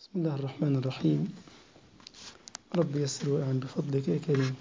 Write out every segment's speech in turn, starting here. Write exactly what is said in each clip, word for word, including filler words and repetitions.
بسم الله الرحمن الرحيم. رب يسر وأعن بفضلك يا كريم.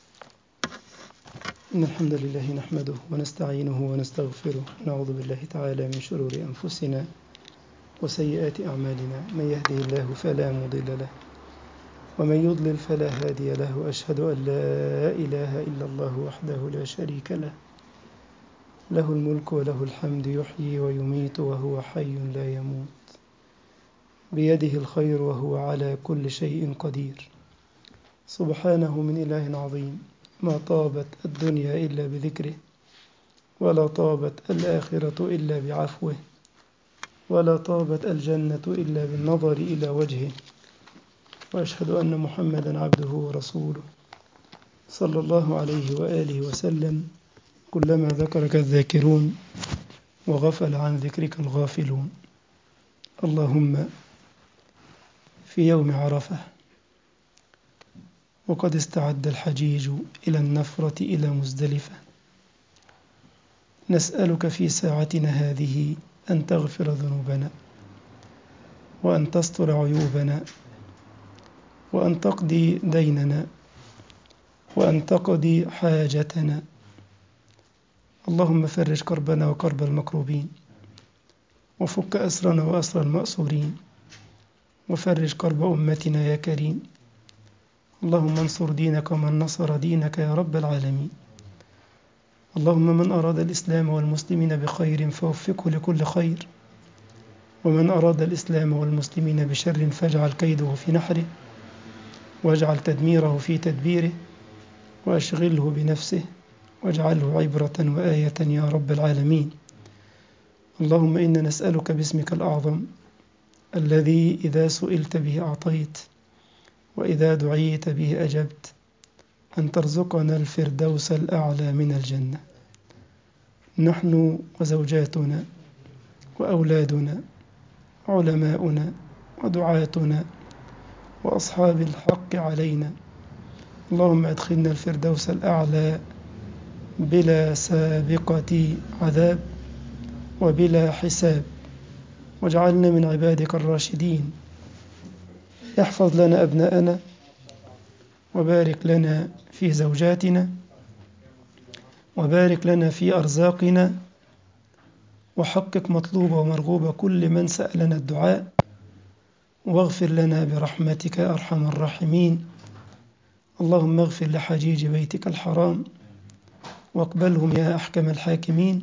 إن الحمد لله نحمده ونستعينه ونستغفره ونعوذ بالله تعالى من شرور أنفسنا وسيئات أعمالنا، من يهده الله فلا مضل له ومن يضلل فلا هادي له، وأشهد أن لا إله إلا الله وحده لا شريك له، له الملك وله الحمد، يحيي ويميت وهو حي لا يموت، بيده الخير وهو على كل شيء قدير. سبحانه من إله عظيم، ما طابت الدنيا إلا بذكره، ولا طابت الآخرة إلا بعفوه، ولا طابت الجنة إلا بالنظر إلى وجهه. وأشهد أن محمدا عبده ورسوله صلى الله عليه وآله وسلم. كلما ذكرك الذاكرون وغفل عن ذكرك الغافلون. اللهم في يوم عرفة وقد استعد الحجيج إلى النفرة إلى مزدلفة، نسألك في ساعتنا هذه أن تغفر ذنوبنا، وأن تستر عيوبنا، وأن تقضي ديننا، وأن تقضي حاجتنا. اللهم فرج كربنا وكرب المكروبين، وفك أسرنا وأسر المأسورين، وفرج كرب أمتنا يا كريم. اللهم انصر دينك ومن نصر دينك يا رب العالمين. اللهم من أراد الإسلام والمسلمين بخير فوفقه لكل خير، ومن أراد الإسلام والمسلمين بشر فاجعل كيده في نحره، واجعل تدميره في تدبيره، وأشغله بنفسه، واجعله عبرة وآية يا رب العالمين. اللهم إنا نسألك باسمك الأعظم الذي إذا سئلت به أعطيت، وإذا دعيت به أجبت، أن ترزقنا الفردوس الأعلى من الجنة، نحن وزوجاتنا وأولادنا علماؤنا ودعاتنا وأصحاب الحق علينا. اللهم ادخلنا الفردوس الأعلى بلا سابقة عذاب وبلا حساب، واجعلنا من عبادك الراشدين. احفظ لنا أبناءنا، وبارك لنا في زوجاتنا، وبارك لنا في أرزاقنا، وحقق مطلوب ومرغوب كل من سألنا الدعاء، واغفر لنا برحمتك أرحم الراحمين. اللهم اغفر لحجيج بيتك الحرام، واقبلهم يا أحكم الحاكمين،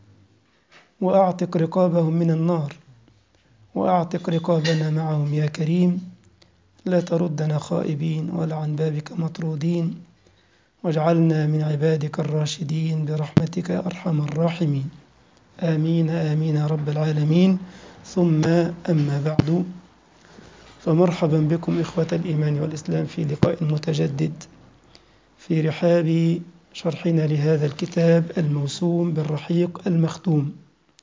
وأعتق رقابهم من النار، وأعتق رقابنا معهم يا كريم. لا تردنا خائبين ولا عن بابك مطرودين، واجعلنا من عبادك الراشدين برحمتك أرحم الراحمين. آمين آمين يا رب العالمين. ثم أما بعد، فمرحبا بكم إخوة الإيمان والإسلام في لقاء متجدد في رحاب شرحنا لهذا الكتاب الموسوم بالرحيق المختوم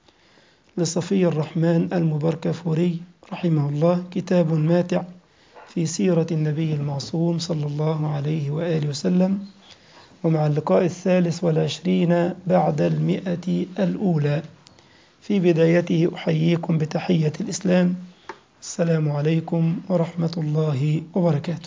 لصفي الرحمن المباركفوري رحمه الله، كتاب ماتع في سيرة النبي المعصوم صلى الله عليه وآله وسلم. ومع اللقاء الثالث والعشرين بعد المئة الأولى، في بدايته أحييكم بتحية الإسلام، السلام عليكم ورحمة الله وبركاته.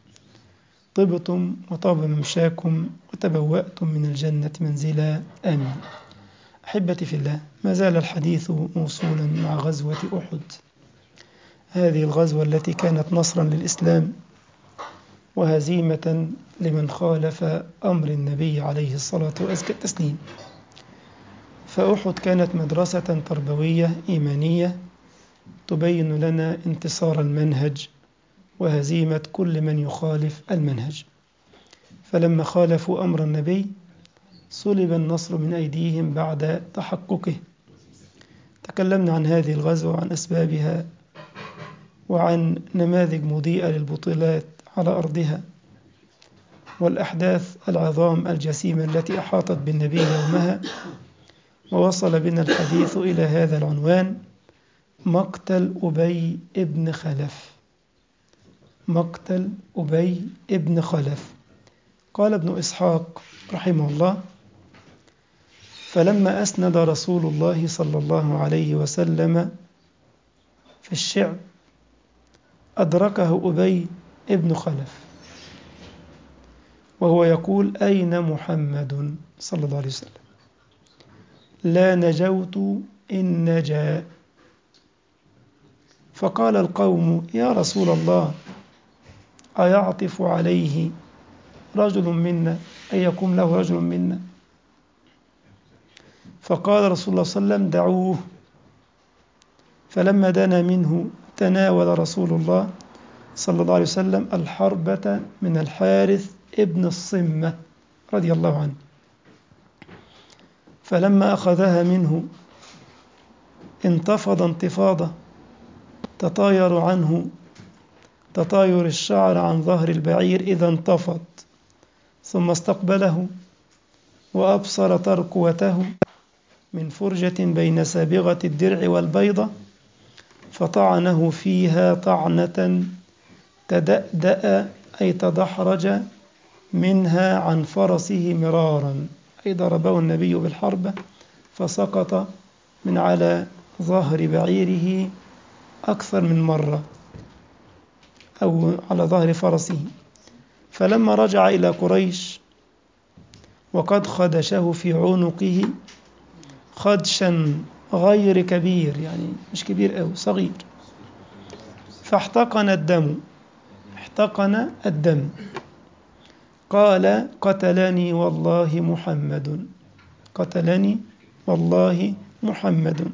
طبتم وطاب ممشاكم وتبوأتم من الجنة منزلا، آمين. أحبتي في الله، ما زال الحديث موصولا مع غزوة أحد، هذه الغزوة التي كانت نصرا للإسلام وهزيمة لمن خالف أمر النبي عليه الصلاة وأزكى التسليم. فأحد كانت مدرسة تربوية إيمانية تبين لنا انتصار المنهج وهزيمة كل من يخالف المنهج. فلما خالفوا أمر النبي سلب النصر من أيديهم بعد تحققه. تكلمنا عن هذه الغزوة وعن أسبابها، وعن نماذج مضيئة للبطولات على أرضها، والأحداث العظام الجسيمة التي أحاطت بالنبي يومها. ووصل بنا الحديث إلى هذا العنوان: مقتل أبي ابن خلف. مقتل أبي ابن خلف. قال ابن إسحاق رحمه الله: فلما أسند رسول الله صلى الله عليه وسلم في الشعب أدركه أبي ابن خلف وهو يقول أين محمد صلى الله عليه وسلم؟ لا نجوت إن نجا. فقال القوم يا رسول الله أيعطف عليه رجل منا، أي يقوم له رجل منا؟ فقال رسول الله صلى الله عليه وسلم دعوه. فلما دنا منه تناول رسول الله صلى الله عليه وسلم الحربة من الحارث ابن الصمة رضي الله عنه، فلما أخذها منه انتفض انتفاضة تطاير عنه تطاير الشعر عن ظهر البعير إذا انتفض، ثم استقبله وأبصر تركوته من فرجة بين سابغة الدرع والبيضة، فطعنه فيها طعنة تدأدأ أي تدحرج منها عن فرسه مرارا، أي ضربه النبي بالحربة فسقط من على ظهر بعيره أكثر من مرة أو على ظهر فرسه. فلما رجع إلى قريش وقد خدشه في عنقه خدشا غير كبير، يعني مش كبير أو صغير، فاحتقن الدم احتقن الدم قال قتلني والله محمد، قتلني والله محمد.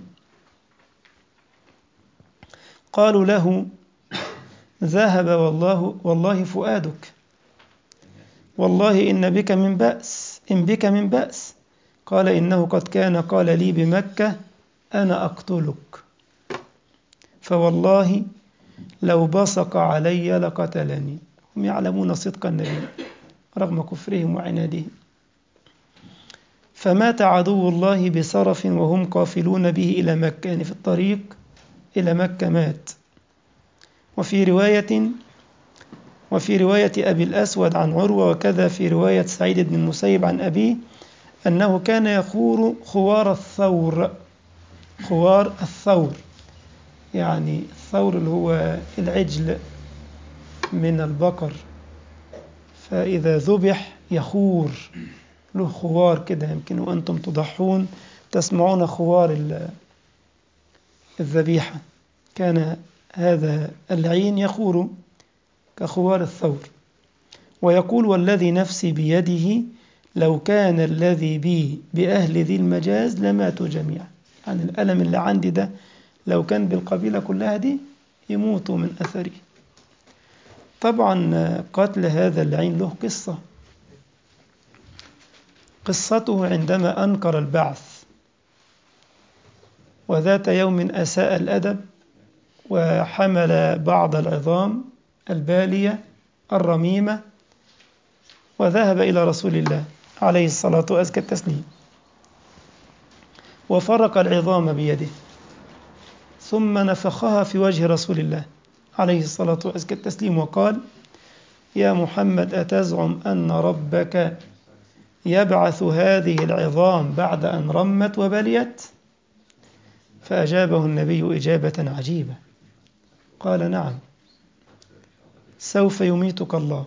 قالوا له ذهب والله والله فؤادك، والله إن بك من بأس إن بك من بأس. قال إنه قد كان قال لي بمكة أنا أقتلك، فوالله لو بصق علي لقتلني. هم يعلمون صدق النبي رغم كفرهم وعنادهم. فمات عدو الله بسرف وهم قافلون به إلى مكة، يعني في الطريق إلى مكة مات. وفي رواية وفي رواية أبي الأسود عن عروة، وكذا في رواية سعيد بن المسيب عن أبيه أنه كان يخور خوار الثور. خوار الثور يعني الثور اللي هو العجل من البقر، فإذا ذبح يخور له خوار كده، يمكن وأنتم تضحون تسمعون خوار الذبيحة. كان هذا العين يخور كخوار الثور. ويقول والذي نفسي بيده لو كان الذي بي بأهل ذي المجاز لماتوا جميعا، يعني الألم اللي عندي ده لو كان بالقبيلة كلها دي يموتوا من أثره. طبعا قتل هذا اللعين له قصة. قصته عندما أنكر البعث وذات يوم أساء الأدب وحمل بعض العظام البالية الرميمة وذهب إلى رسول الله عليه الصلاة وأزكى التسليم وفرق العظام بيده ثم نفخها في وجه رسول الله عليه الصلاة وأزكى التسليم وقال يا محمد أتزعم أن ربك يبعث هذه العظام بعد أن رمت وبليت؟ فأجابه النبي إجابة عجيبة قال نعم سوف يميتك الله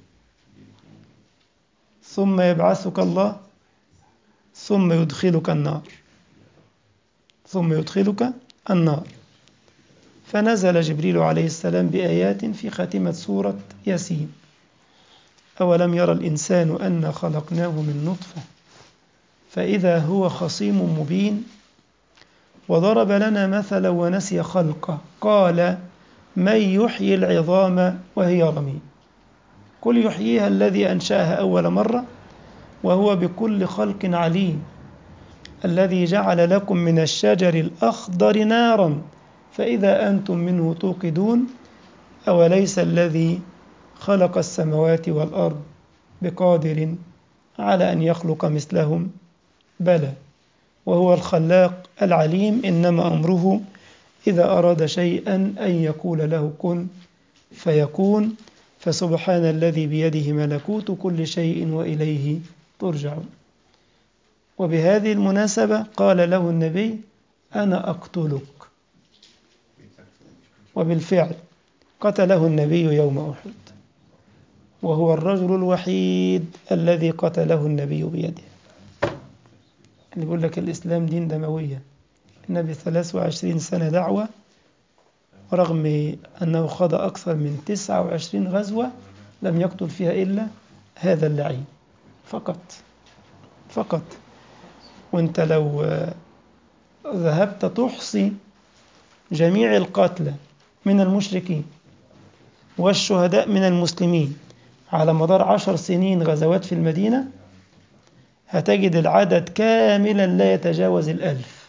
ثم يبعثك الله ثم يدخلك النار ثم يدخلك النار. فنزل جبريل عليه السلام بآيات في خاتمة سورة ياسين أولم يرى الإنسان أنا خلقناه من نطفة فإذا هو خصيم مبين وضرب لنا مثلا ونسي خلقه قال من يحيي العظام وهي رميم قل يحييها الذي أنشأها أول مرة وهو بكل خلق عليم الذي جعل لكم من الشجر الأخضر نارا فإذا أنتم منه توقدون أوليس الذي خلق السماوات والأرض بقادر على أن يخلق مثلهم بلى وهو الخلاق العليم إنما أمره إذا أراد شيئا أن يقول له كن فيكون فسبحان الذي بيده ملكوت كل شيء وإليه ترجعون. وبهذه المناسبة قال له النبي أنا أقتلك. وبالفعل قتله النبي يوم أحد، وهو الرجل الوحيد الذي قتله النبي بيده. اللي بيقول لك الإسلام دين دموية، النبي ثلاث وعشرين سنة دعوة، رغم أنه خاض أكثر من تسعة وعشرين غزوة لم يقتل فيها إلا هذا اللعين فقط فقط. وانت لو ذهبت تحصي جميع القتلى من المشركين والشهداء من المسلمين على مدار عشر سنين غزوات في المدينة، هتجد العدد كاملا لا يتجاوز الألف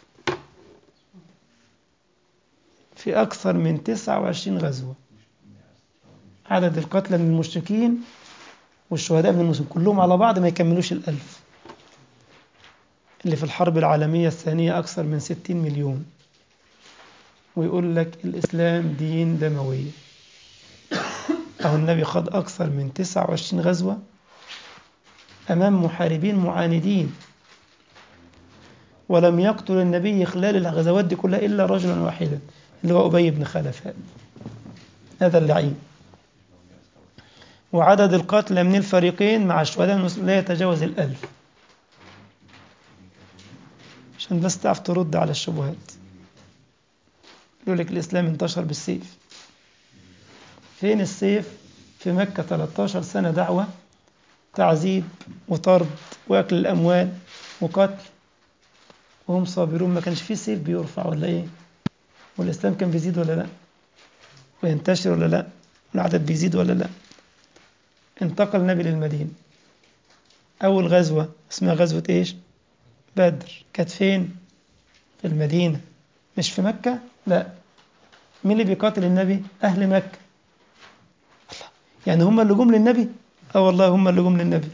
في أكثر من تسعة وعشرين غزوة. عدد القتلى من المشركين والشهداء من المسلمين كلهم على بعض ما يكملوش الألف. اللي في الحرب العالمية الثانية أكثر من ستين مليون، ويقول لك الإسلام دين دموي. أو النبي خاض أكثر من تسعة وعشرين غزوة أمام محاربين معاندين، ولم يقتل النبي خلال الغزوات دي كلها إلا رجلا واحدا اللي هو أبي بن خلف هذا اللعين. وعدد القتلى من الفريقين مع الشهداء المسلمين لا يتجاوز الألف، عشان بس تعرف ترد على الشبهات. يقول لك الإسلام انتشر بالسيف. فين السيف؟ في مكة ثلاثة عشر سنة دعوة، تعذيب وطرد وأكل الأموال وقتل، وهم صابرون. ما كانش فيه سيف بيرفع ولا إيه؟ والإسلام كان بيزيد ولا لا؟ وينتشر ولا لا؟ والعدد بيزيد ولا لا؟ انتقل النبي للمدينة. أول غزوة اسمها غزوة إيش؟ بدر. كانت فين؟ في المدينة، مش في مكة. لا، مين اللي بيقاتل النبي؟ أهل مكة. يعني هم اللي جم للنبي؟ اه والله هم اللي جم للنبي.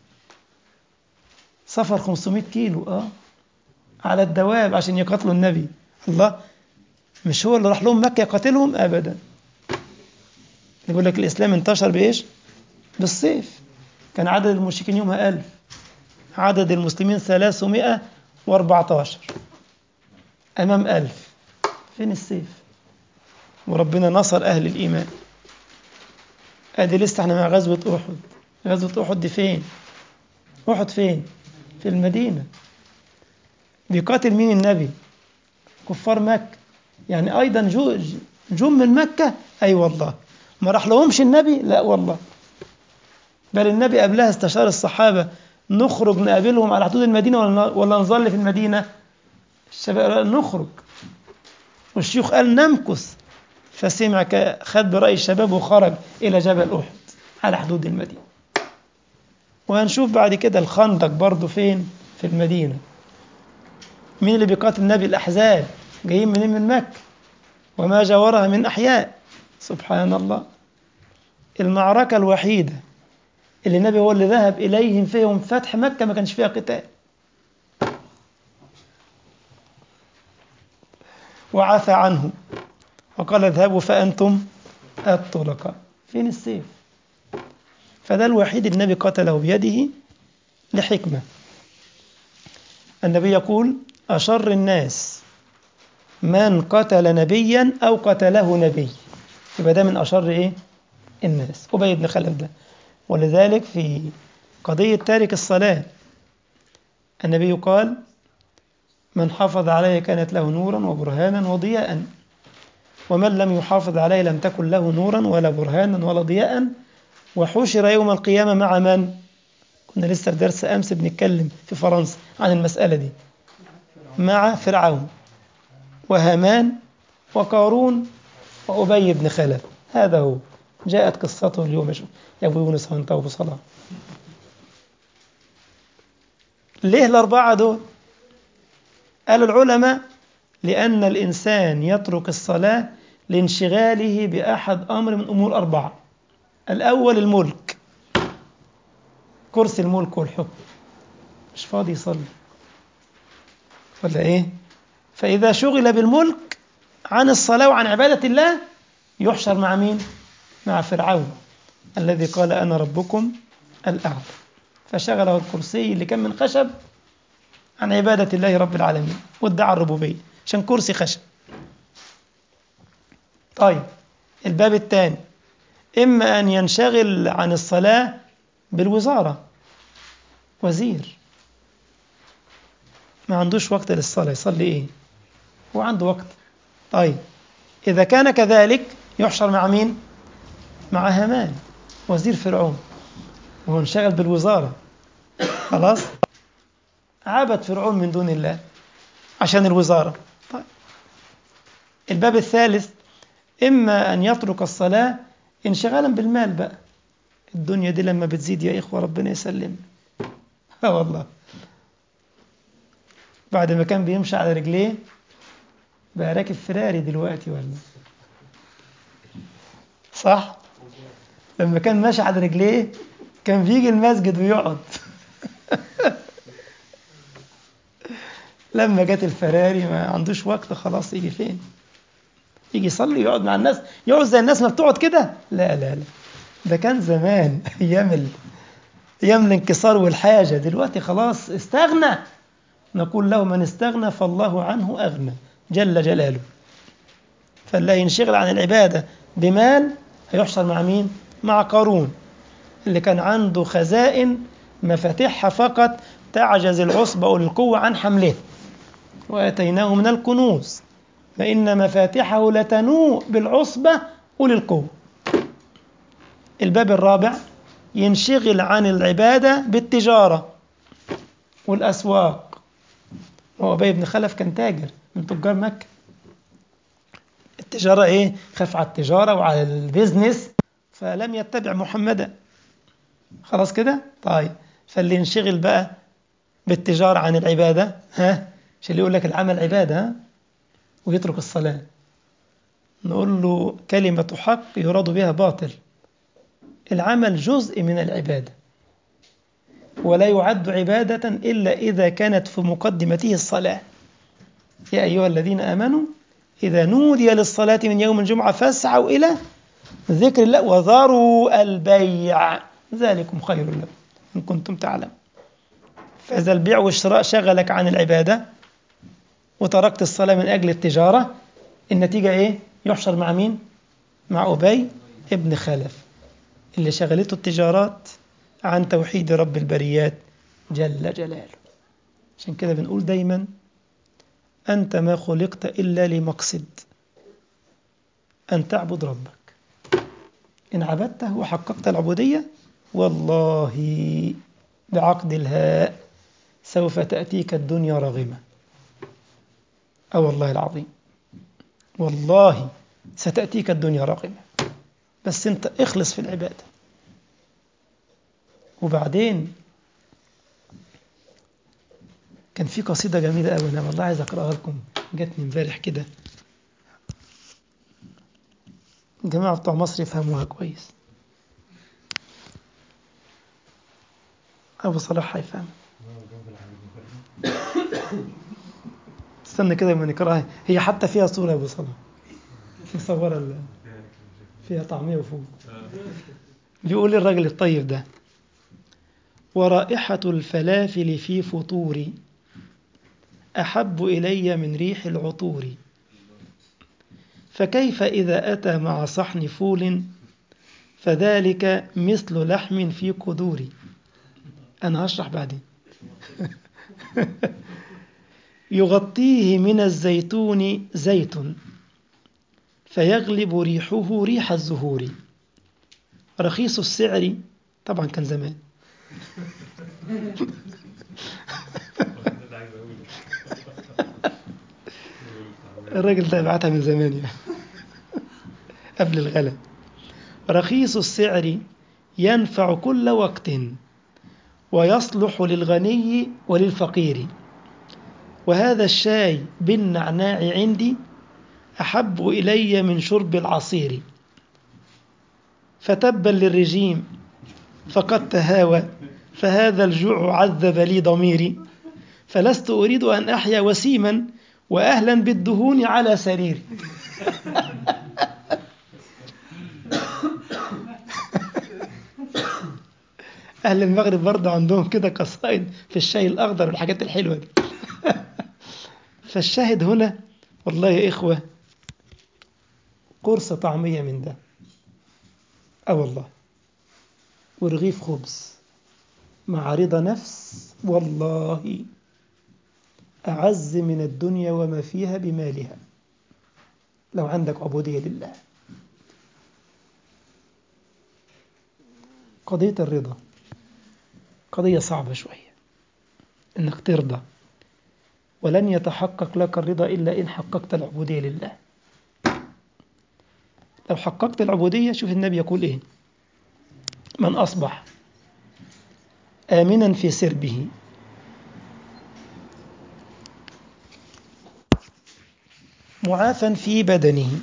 سفر خمسمائة كيلو اه على الدواب عشان يقاتلوا النبي. الله، مش هو اللي راح لهم مكة يقاتلهم أبدا. يقول لك الإسلام انتشر بإيش؟ بالسيف. كان عدد المشركين يومها ألف، عدد المسلمين ثلاثمائة وأربعة عشر أمام ألف. فين السيف؟ وربنا نصر أهل الإيمان. أدي لسه احنا مع غزوة أحد. غزوة أحد دي فين؟ أحد فين؟ في المدينة. بيقاتل مين النبي؟ كفار مكة. يعني أيضا جو جم من مكة. أي أيوة والله. ما راح لهمش النبي؟ لا والله. بل النبي قبلها استشار الصحابة، نخرج نقابلهم على حدود المدينة ولا نظل في المدينة؟ الشباب قال نخرج، والشيوخ قال نمكث. فسمع خد برأي الشباب وخرج إلى جبل أحد على حدود المدينة. وهنشوف بعد كده الخندق برضو فين؟ في المدينة. مين اللي بيقاتل النبي؟ الأحزاب جايين منين؟ من مكة وما جاورها من أحياء. سبحان الله. المعركة الوحيدة اللي النبي هو اللي ذهب إليهم فيهم فتح مكة ما كانش فيها قتال، وعفى عنهم وقال اذهبوا فأنتم الطلقاء. فين السيف؟ فده الوحيد النبي قتله بيده لحكمة. النبي يقول أشر الناس من قتل نبيا أو قتله نبي. يبقى ده من أشر إيه؟ الناس، أبي بن خلف ده. ولذلك في قضية تارك الصلاة النبي قال من حافظ عليه كانت له نورا وبرهانا وضياء، ومن لم يحافظ عليه لم تكن له نورا ولا برهانا ولا ضياء، وحشر يوم القيامة مع من؟ كنا لسه في درس أمس بنتكلم في فرنسا عن المسألة دي. مع فرعون وهامان وقارون وأبي بن خلف. هذا هو، جاءت قصته اليوم يا أبو يونس وأنت أبو صلاح. ليه الأربعة دول؟ قال العلماء لأن الإنسان يترك الصلاة لانشغاله بأحد أمر من أمور أربعة. الأول الملك، كرسي الملك والحكم، مش فاضي يصلي ولا إيه؟ فإذا شغل بالملك عن الصلاة وعن عبادة الله يحشر مع مين؟ مع فرعون الذي قال أنا ربكم الأعلى، فشغله الكرسي اللي كان من خشب عن عبادة الله رب العالمين وادعى الربوبية عشان كرسي خشب. طيب الباب الثاني إما أن ينشغل عن الصلاة بالوزارة، وزير ما عندوش وقت للصلاة، يصلي إيه؟ هو عنده وقت. طيب إذا كان كذلك يحشر مع مين؟ مع هامان وزير فرعون، وهو انشغل بالوزارة، خلاص عبد فرعون من دون الله عشان الوزارة. طيب الباب الثالث إما أن يترك الصلاة انشغالا بالمال بقى، الدنيا دي لما بتزيد يا إخوة ربنا يسلم. اه والله، بعد ما كان بيمشي على رجليه بقى راكب فراري دلوقتي، ولا صح؟ لما كان ماشي على رجليه كان بيجي المسجد ويقعد. لما جت الفراري ما عندوش وقت، خلاص يجي فين؟ يجي يصلي ويقعد مع الناس، يقعد زي الناس ما بتقعد كده؟ لا لا لا، ده كان زمان ايام ال... ايام الانكسار والحاجه. دلوقتي خلاص استغنى، نقول له من استغنى فالله عنه اغنى جل جلاله. فالله ينشغل عن العباده بمال هيحشر مع مين؟ مع قارون اللي كان عنده خزائن مفاتيحها فقط تعجز العصبة أولي القوة عن حمله، وآتيناه من الكنوز فإن مفاتحه لتنوء بالعصبة أولي القوة. الباب الرابع ينشغل عن العبادة بالتجارة والأسواق، وأبي بن خلف كان تاجر من تجار مكة. التجارة إيه؟ خاف على التجارة وعلى البيزنس فلم يتبع محمدا، خلاص كده. طيب فاللي ينشغل بقى بالتجارة عن العبادة، ها مش اللي يقول لك العمل عبادة ها؟ ويترك الصلاة، نقول له كلمة حق يراد بها باطل. العمل جزء من العبادة ولا يعد عبادة إلا إذا كانت في مقدمته الصلاة. يا أيها الذين آمنوا إذا نودي للصلاة من يوم الجمعة فاسعوا إلى ذكر الله وذروا البيع ذلكم خير لكم إن كنتم تعلمون. فإذا البيع والشراء شغلك عن العبادة وتركت الصلاة من أجل التجارة، النتيجة إيه؟ يحشر مع مين؟ مع أبي ابن خلف اللي شغلته التجارات عن توحيد رب البريات جل جلاله. عشان كده بنقول دايما أنت ما خلقت إلا لمقصد أن تعبد ربك. إن عبدته وحققت العبودية والله بعقد الهاء سوف تأتيك الدنيا راغمة. أه والله العظيم، والله ستأتيك الدنيا راغمة، بس أنت اخلص في العبادة. وبعدين كان في قصيدة جميلة أوي أنا والله عايز أقرأها لكم، جاتني امبارح كده، الجماعة بتوع مصر يفهموها كويس، أبو صلاح هيفهم. استنى كده لما نقراها، هي حتى فيها صورة أبو صلاح مصورة ال- فيها طعمية وفوق. بيقول الراجل الطيب ده: ورائحة الفلافل في فطوري أحب إلي من ريح العطور، فكيف إذا أتى مع صحن فول فذلك مثل لحم في قدوري. أنا هشرح بعدين. يغطيه من الزيتون زيت فيغلب ريحه ريح الزهور، رخيص السعر. طبعا كان زمان. الراجل ده بعتها من زمان يعني قبل الغلا. رخيص السعر ينفع كل وقت ويصلح للغني وللفقير، وهذا الشاي بالنعناع عندي أحب إلي من شرب العصير، فتبا للرجيم فقد تهاوى فهذا الجوع عذب لي ضميري، فلست أريد أن أحيا وسيما وأهلا بالدهون على سريري. أهل المغرب برضه عندهم كده قصائد في الشاي الأخضر والحاجات الحلوة دي. فالشاهد هنا والله يا إخوة قرص طعمية من ده، اه والله، ورغيف خبز مع رضا نفس، والله أعز من الدنيا وما فيها بمالها، لو عندك عبودية لله. قضية الرضا قضية صعبة شوية، إنك ترضى، ولن يتحقق لك الرضا إلا إن حققت العبودية لله. لو حققت العبودية، شوف النبي يقول إيه: من أصبح آمنا في سربه معافا في بدنه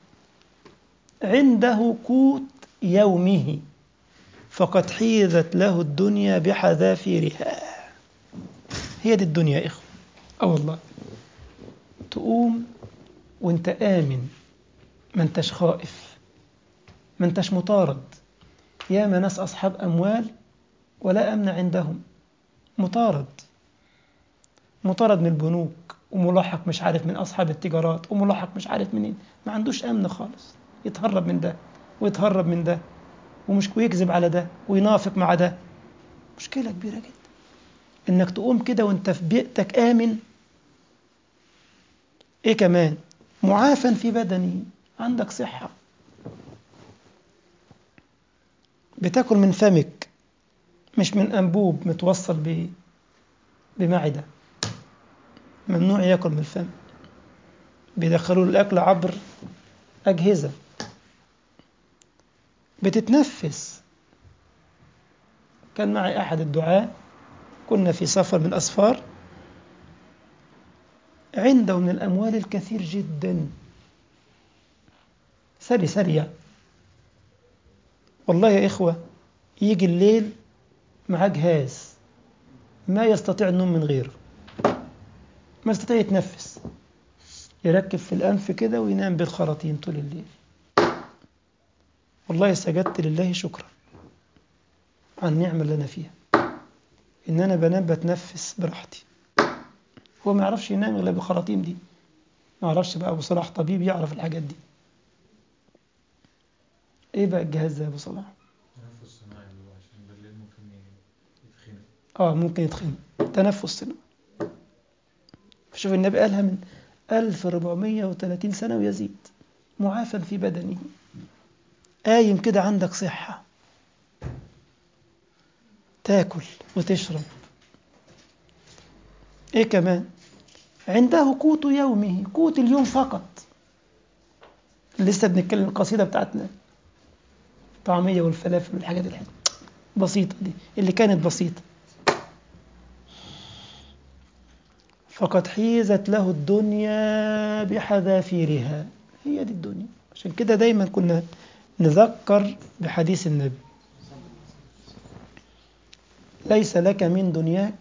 عنده قوت يومه فقد حيزت له الدنيا بحذافيرها. هي دي الدنيا يا إخوة، أه والله، تقوم وانت آمن، ما انتش خائف، ما انتش مطارد. ياما ناس أصحاب أموال ولا أمن عندهم، مطارد، مطارد من البنوك، وملاحق مش عارف من أصحاب التجارات، وملاحق مش عارف منين، ما عندوش أمن خالص، يتهرب من ده ويتهرب من ده، ومش ويكذب على ده وينافق مع ده. مشكلة كبيرة جدا إنك تقوم كده وانت في بيئتك آمن. إيه كمان؟ معافى في بدني، عندك صحة، بتاكل من فمك مش من أنبوب متوصل ب- بمعدة، ممنوع ياكل من الفم، بيدخلوا الأكل عبر أجهزة. بتتنفس. كان معي أحد الدعاة، كنا في سفر من أسفار، عنده من الأموال الكثير جدا، سري سريع، والله يا إخوة، يجي الليل مع جهاز ما يستطيع النوم من غيره، ما يستطيع يتنفس، يركب في الأنف كده وينام بالخراطيم طول الليل. والله سجدت لله شكرا على النعمة اللي أنا فيها، إن أنا بنام بتنفس براحتي. هو ما يعرفش ينام إلا بالخراطيم دي، ما يعرفش بقى. أبو صلاح طبيب يعرف الحاجات دي. إيه بقى الجهاز ده يا أبو صلاح؟ تنفس صناعي، اللي هو عشان بالليل ممكن يتخنق. آه ممكن يتخن، تنفس صناعي. شوف النبي قالها من ألف وأربعمائة وثلاثين سنة ويزيد، معافى في بدنه، قايم كده عندك صحة، تاكل وتشرب. إيه كمان؟ عنده قوت يومه، قوت اليوم فقط. لسه بنتكلم القصيدة بتاعتنا، طعمية والفلافل والحاجات الحلوة بسيطة دي اللي كانت بسيطة. فقد حيزت له الدنيا بحذافيرها، هي دي الدنيا. عشان كده دايما كنا نذكر بحديث النبي: ليس لك من دنياك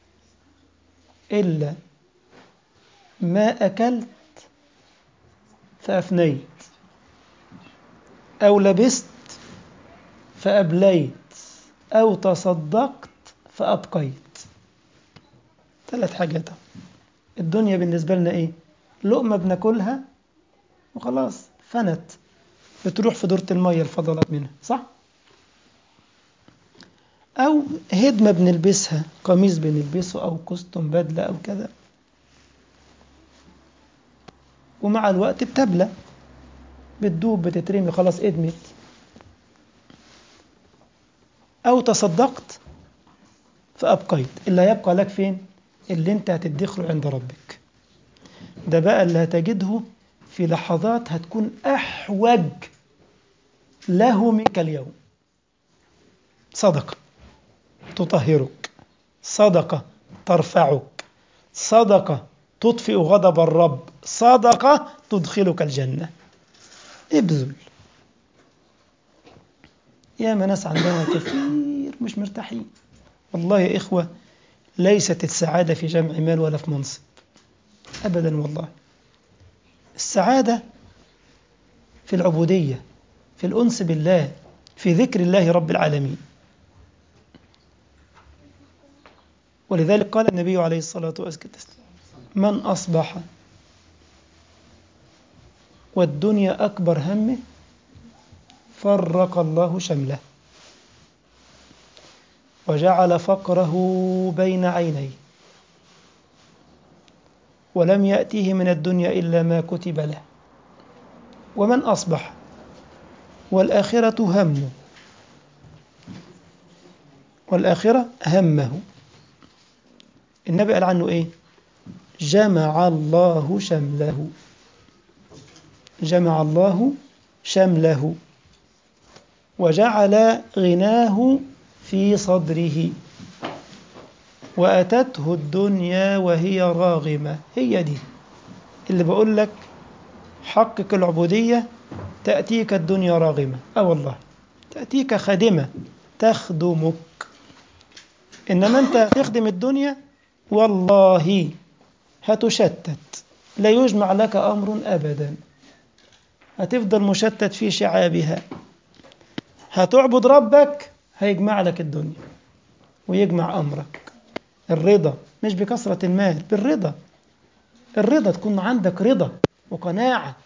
إلا ما أكلت فأفنيت، أو لبست فأبليت، أو تصدقت فأبقيت. ثلاث حاجات. الدنيا بالنسبة لنا إيه؟ لقمة بناكلها وخلاص، فنت، بتروح في دورة المية الفضلات منها، صح؟ أو هدمة بنلبسها، قميص بنلبسه أو كوستوم بدلة أو كذا، ومع الوقت بتبلى، بتدوب، بتترمي، خلاص ادمت. أو تصدقت فأبقيت، اللي هيبقى لك فين؟ اللي انت هتدخره عند ربك، ده بقى اللي هتجده في لحظات هتكون أحوج له منك اليوم. صدقة تطهرك، صدقة ترفعك، صدقة تطفئ غضب الرب، صدقة تدخلك الجنة. ابذل. يا ناس عندها كثير مش مرتاحين. والله يا إخوة، ليست السعادة في جمع مال ولا في منصب أبدا، والله السعادة في العبودية، في الأنس بالله، في ذكر الله رب العالمين. ولذلك قال النبي عليه الصلاة والسلام: من أصبح والدنيا أكبر همه فرق الله شمله وجعل فقره بين عينيه، ولم يأتيه من الدنيا إلا ما كتب له. ومن أصبح والآخرة همه، والآخرة همه، النبي قال عنه إيه؟ جمع الله شمله، جمع الله شمله وجعل غناه في صدره، وأتته الدنيا وهي راغمة. هي دي اللي بقول لك حقق العبودية، تأتيك الدنيا راغمة. أه والله تأتيك خادمة تخدمك، إنما أنت تخدم الدنيا والله هتشتت، لا يجمع لك أمر أبدا، هتفضل مشتت في شعابها. هتعبد ربك هيجمع لك الدنيا ويجمع أمرك. الرضا مش بكثرة المال، بالرضا، الرضا تكون عندك رضا وقناعة.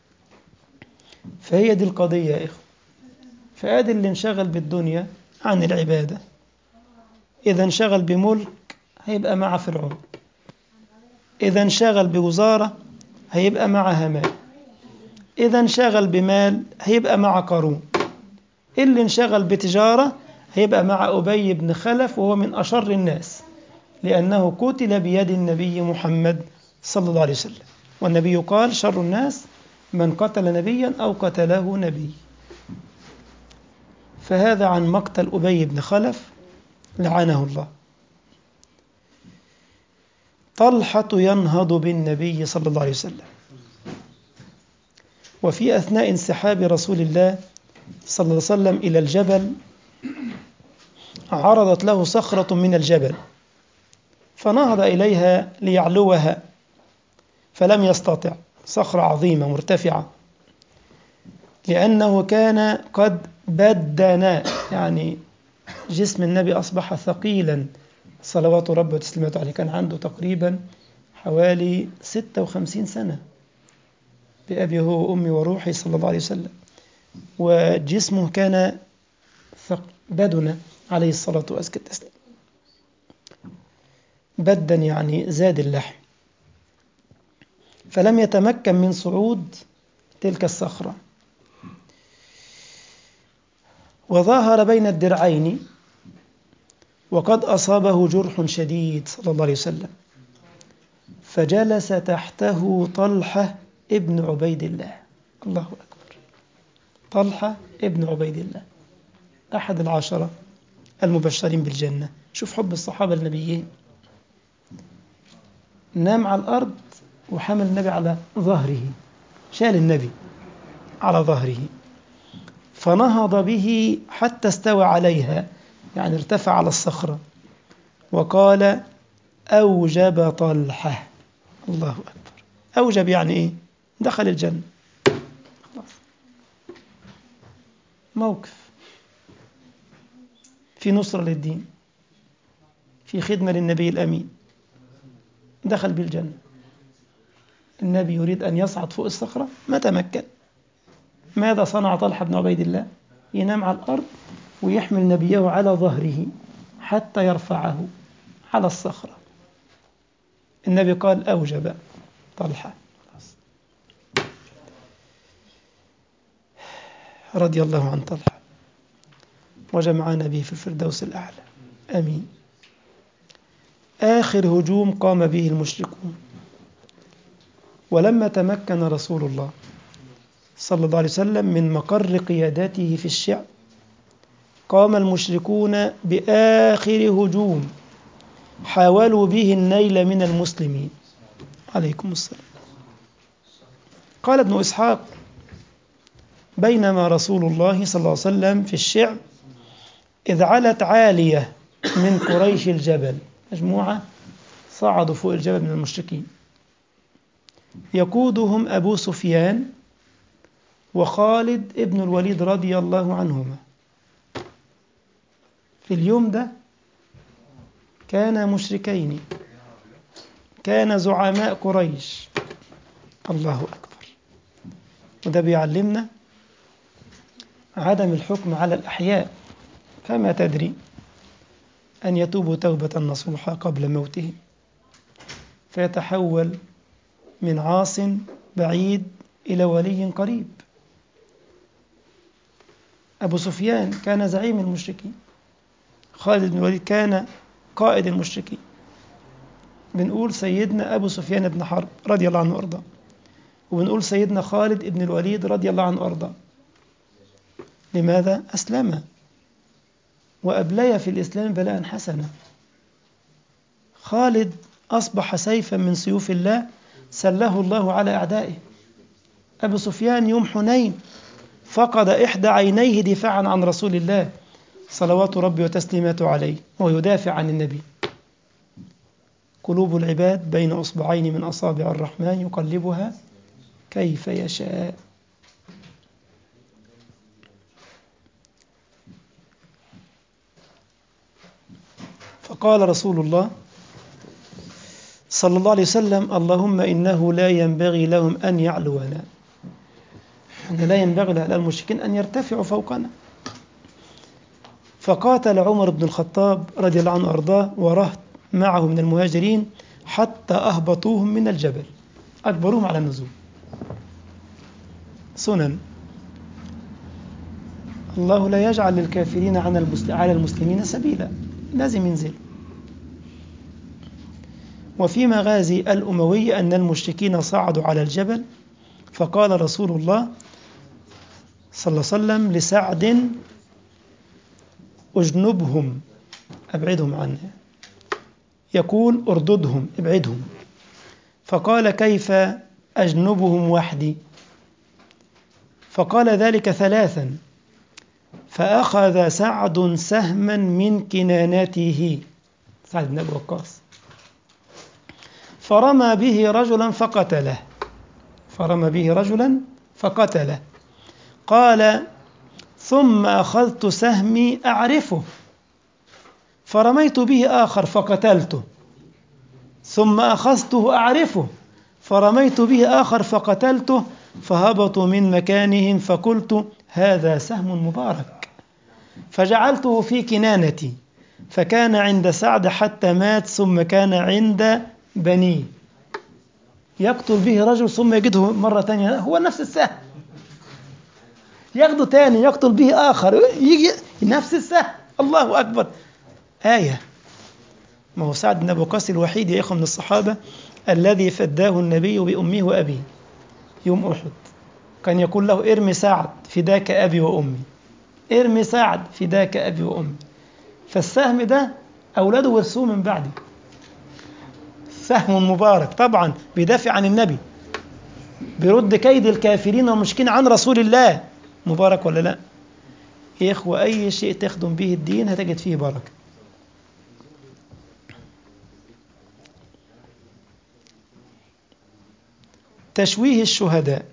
فهي دي القضية يا إخوة. فآدي اللي انشغل بالدنيا عن العبادة، إذا انشغل بملك هيبقى مع فرعون، إذا انشغل بوزارة هيبقى مع هامان، إذا انشغل بمال هيبقى مع قارون، اللي انشغل بتجارة هيبقى مع أبي بن خلف، وهو من أشر الناس لأنه قتل بيد النبي محمد صلى الله عليه وسلم، والنبي قال شر الناس من قتل نبيا أو قتله نبي. فهذا عن مقتل أبي بن خلف لعنه الله. طلحة ينهض بالنبي صلى الله عليه وسلم، وفي أثناء انسحاب رسول الله صلى الله عليه وسلم إلى الجبل عرضت له صخرة من الجبل، فنهض إليها ليعلوها فلم يستطع، صخرة عظيمة مرتفعة، لأنه كان قد بدنا، يعني جسم النبي أصبح ثقيلا صلوات ربه وتسليماته عليه. كان عنده تقريبا حوالي ستة وخمسين سنة بأبي هو وأمي وروحي صلى الله عليه وسلم، وجسمه كان بدنا عليه الصلاة والسلام، بدا يعني زاد اللحم، فلم يتمكن من صعود تلك الصخرة، وظاهر بين الدرعين وقد أصابه جرح شديد صلى الله عليه وسلم، فجلس تحته طلحة ابن عبيد الله. الله أكبر، طلحة ابن عبيد الله أحد العشرة المبشرين بالجنة. شوف حب الصحابة النبيين، نام على الأرض وحمل النبي على ظهره، شال النبي على ظهره فنهض به حتى استوى عليها، يعني ارتفع على الصخرة، وقال أوجب طلحة. الله أكبر، أوجب يعني إيه؟ دخل الجنة. خلاص، موقف في نصرة للدين، في خدمة للنبي الأمين، دخل بالجنة. النبي يريد أن يصعد فوق الصخرة ما تمكن. ماذا صنع طلحة بن عبيد الله؟ ينام على الأرض ويحمل نبيه على ظهره حتى يرفعه على الصخرة. النبي قال أوجب طلحة. رضي الله عن طلحة وجمعنا به في الفردوس الأعلى، آمين. آخر هجوم قام به المشركون، ولما تمكن رسول الله صلى الله عليه وسلم من مقر قيادته في الشعب، قام المشركون بآخر هجوم حاولوا به النيل من المسلمين. عليكم السلام. قال ابن إسحاق: بينما رسول الله صلى الله عليه وسلم في الشعب إذ علت عالية من قريش الجبل، مجموعة صعدوا فوق الجبل من المشركين، يقودهم أبو سفيان وخالد ابن الوليد رضي الله عنهما. في اليوم ده كان مشركين، كان زعماء قريش. الله أكبر، وده بيعلمنا عدم الحكم على الأحياء، فما تدري أن يتوبوا توبة نصوحة قبل موته فيتحول من عاص بعيد إلى ولي قريب. أبو سفيان كان زعيم المشركين، خالد بن الوليد كان قائد المشركين، بنقول سيدنا أبو سفيان بن حرب رضي الله عنه وأرضاه، وبنقول سيدنا خالد بن الوليد رضي الله عنه وأرضاه. لماذا؟ أسلم وأبلي في الإسلام بلاء حسنا. خالد أصبح سيفا من سيوف الله سله الله على أعدائه. أبو سفيان يوم حنين فقد إحدى عينيه دفاعا عن رسول الله صلوات ربي وتسليماته عليه، ويدافع عن النبي. قلوب العباد بين أصبعين من أصابع الرحمن يقلبها كيف يشاء. فقال رسول الله صلى الله عليه وسلم: اللهم إنه لا ينبغي لهم أن يعلونا، لا ينبغي للمشركين أن يرتفعوا فوقنا. فقاتل عمر بن الخطاب رضي الله عنه وأرضاه ورهط معه من المهاجرين حتى أهبطوهم من الجبل، أجبروهم على النزول. سنن الله لا يجعل للكافرين على المسلمين سبيلا، لازم ينزل. وفي مغازي الأموية أن المشركين صعدوا على الجبل، فقال رسول الله صلى الله عليه وسلم لسعد: أجنبهم، أبعدهم عنه. يقول: أرددهم، ابعدهم. فقال: كيف أجنبهم وحدي؟ فقال ذلك ثلاثا، فأخذ سعد سهما من كنانته، سعد بن أبي وقاص، فرمى به رجلا فقتله، فرمى به رجلا فقتله. قال: ثم أخذت سهمي أعرفه فرميت به آخر فقتلته، ثم أخذته أعرفه فرميت به آخر فقتلته، فهبطوا من مكانهم، فقلت: هذا سهم مبارك، فجعلته في كنانتي، فكان عند سعد حتى مات، ثم كان عند بنيه. يقتل به رجل ثم يجده مرة ثانية هو نفس السهم، ياخده تاني يقتل به آخر، يجي نفس السهم. الله أكبر. آية. ما هو سعد بن أبي وقاص الوحيد يا إخوة من الصحابة الذي فداه النبي بأمه وأبيه يوم أحد. كان يقول له: ارمي سعد فداك أبي وأمي، ارمي سعد فداك أبي وأمي. فالسهم ده أولاده ورثوه من بعده، سهم مبارك طبعا، بيدافع عن النبي، بيرد كيد الكافرين والمشركين عن رسول الله. مبارك ولا لا يا إخوة؟ أي شيء تخدم به الدين هتجد فيه بركة. تشويه الشهداء.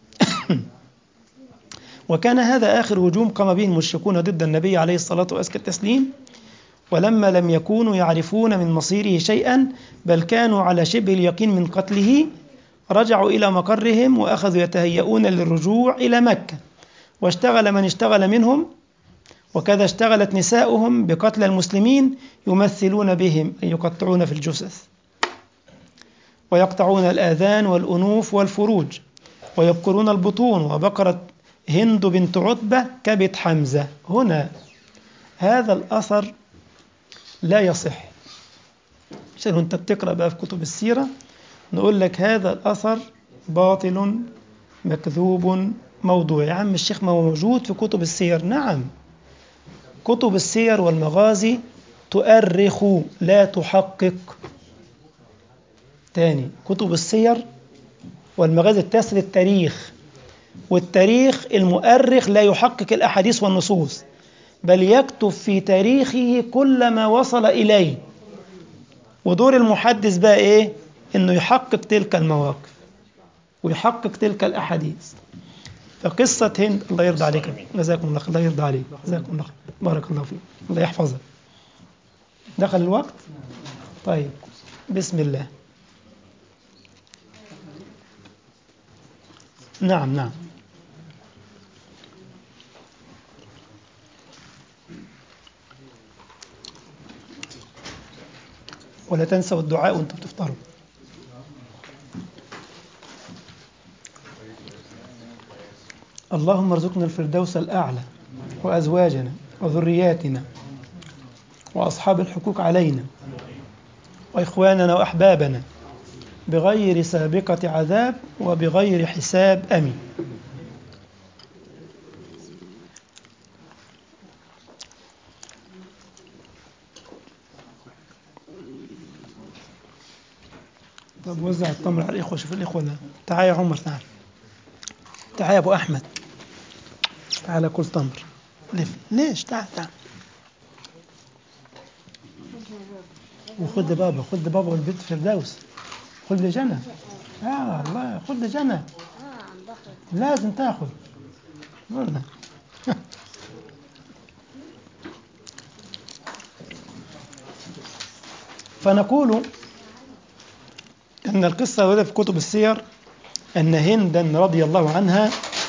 وكان هذا آخر هجوم قام به المشركون ضد النبي عليه الصلاة وأزكى التسليم، ولما لم يكونوا يعرفون من مصيره شيئا بل كانوا على شبه اليقين من قتله، رجعوا إلى مقرهم وأخذوا يتهيئون للرجوع إلى مكة، واشتغل من اشتغل منهم، وكذا اشتغلت نساؤهم بقتل المسلمين، يمثلون بهم أي يقطعون في الجثث، ويقطعون الآذان والأنوف والفروج، ويبقرون البطون. وبقرت هند بنت عتبة كبت حمزة. هنا هذا الأثر لا يصح، عشان أنت بتقرأ بقى في كتب السيرة نقول لك هذا الأثر باطل مكذوب موضوع. يا عم الشيخ ما هو موجود في كتب السير. نعم، كتب السير والمغازي تؤرخ لا تحقق. تاني، كتب السير والمغازي تسرد التاريخ، والتاريخ المؤرخ لا يحقق الأحاديث والنصوص، بل يكتب في تاريخه كل ما وصل إليه. ودور المحدث بقى إيه؟ إنه يحقق تلك المواقف ويحقق تلك الأحاديث. فقصة هند، الله يرضى عليك، جزاكم الله خير، الله يرضى عليك، جزاكم الله خير، بارك الله فيك، الله يحفظك. دخل الوقت؟ طيب، بسم الله. نعم نعم ولا تنسوا الدعاء وانتم بتفطروا. اللهم ارزقنا الفردوس الأعلى وأزواجنا وذرياتنا وأصحاب الحقوق علينا وإخواننا وأحبابنا بغير سابقة عذاب وبغير حساب، أمين. طب وزع التمر على الإخوة، شوف الإخوة ده. تعال يا عمر، تعال تعال يا أبو أحمد، تعال كل تمر. لف. ليش؟ تعال تعال وخد بابا، خد بابا والبيت فردوس، خد لجنة. آه الله، خد لجنة، لازم تاخذ. والله. فنقول أن القصة وردت في كتب السير أن هندا رضي الله عنها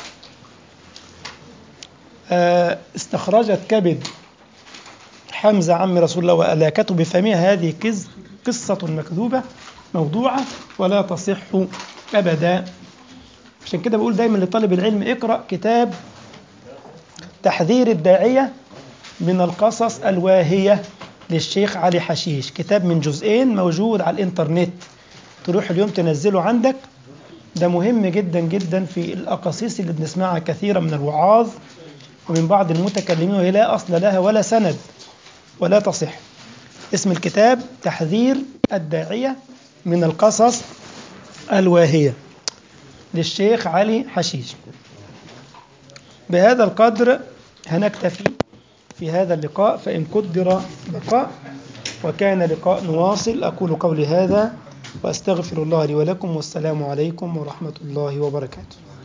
استخرجت كبد حمزة عم رسول الله وألاكته بفمها. هذه كز قصة مكذوبة موضوعة ولا تصح أبدا. عشان كده بقول دايما لطالب العلم اقرأ كتاب تحذير الداعية من القصص الواهية للشيخ علي حشيش، كتاب من جزئين موجود على الإنترنت، تروح اليوم تنزله عندك. ده مهم جدا جدا في الأقاصيص اللي بنسمعها كثيرا من الوعاظ ومن بعض المتكلمين وهي لا أصل لها ولا سند ولا تصح. اسم الكتاب تحذير الداعية من القصص الواهية للشيخ علي حشيش. بهذا القدر هنكتفي في هذا اللقاء، فإن قدر بقاء وكان لقاء نواصل. أقول قولي هذا وأستغفر الله لي ولكم، والسلام عليكم ورحمة الله وبركاته.